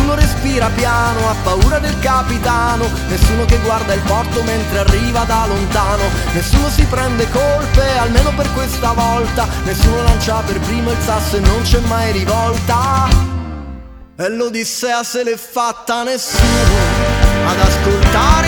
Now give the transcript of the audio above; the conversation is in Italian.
Nessuno respira piano, ha paura del capitano. Nessuno che guarda il porto mentre arriva da lontano. Nessuno si prende colpe, almeno per questa volta. Nessuno lancia per primo il sasso e non c'è mai rivolta. E l'Odissea se l'è fatta nessuno ad ascoltare